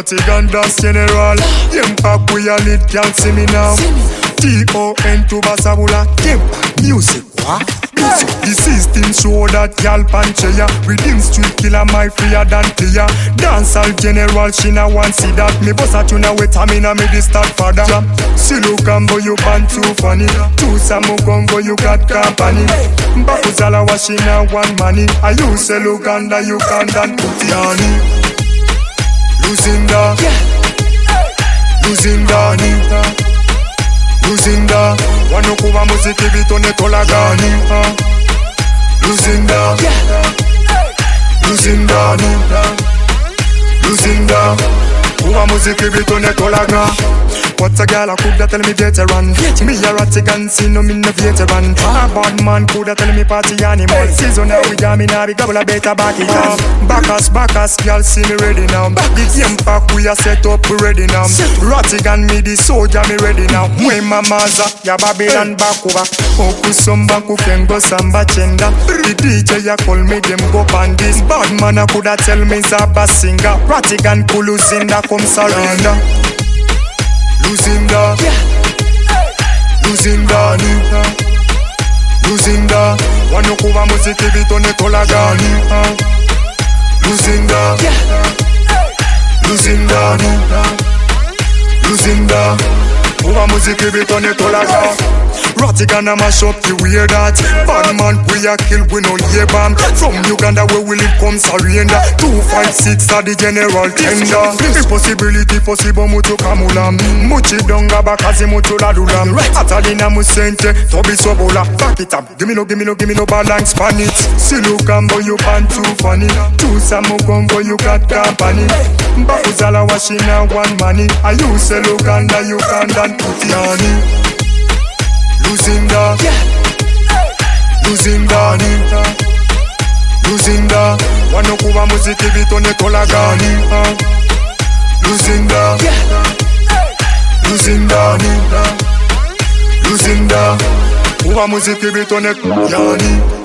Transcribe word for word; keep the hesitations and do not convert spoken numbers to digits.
Ratigan dance general. Impact we a lead, can't see me now. T O N to Basabula. Impact music, what? Music. The system show that y'all pancheya. Within street killer my freer than Tia. Dancehall general, she na want see that. Me boss a tuna with Tamina me the start father. Silu Kambo you ban too funny. Two Samu Gongo you got company. Bakuzala wa she na want money. I you say Luganda you can dan Putiani. Luzinda, Luzinda Nita, Luzinda. Wanokuwa muziki bitone tola gani. Luzinda, Luzinda Nita, Luzinda. Kuwa muziki bitone tola gani. What's a girl I coulda tell me veteran? Me a Ratigan, see no me no veteran. A bad man coulda tell me party animal. Season now we jam in a big couple of better back it up. Backus, Backus, girl see me ready now. The game pack we a set up we ready now. Ratigan me the soldier me ready now. Mwe mamaza ya Babylon back over. Oku somba ku kengo samba chenda. The D J ya call me them go pan this. Bad man a coulda tell me Zaba singer. Ratigan kulu zinda come surrender. Luzinda, Luzinda Nita, Luzinda. Wanokuwa muziki bitone tola gani. Luzinda, Luzinda Nita, Luzinda. Kuwa muziki bitone tola gani. Ratigan a mash up, you hear that? Bad man we a kill, we no hear bam. From Uganda where we live come surrender. Two five six are the general tender. Impossibility possible mutu kamulam. Muchi donga bakazi mutu ladulam. Atalina musente, tobi sobola. Back it up, give me no, give me no, give me no balance pan it. Silu Kambo you pan too funny. Two Samu Gongo you got company. Bakuzala washina one money. I you say Uganda you can dan Putiani. Luzinda, Luzinda Nita, Luzinda. Wanokuwa muziki bitone tola gani. Luzinda, Luzinda Nita, Luzinda. Kuwa muziki bitone gani.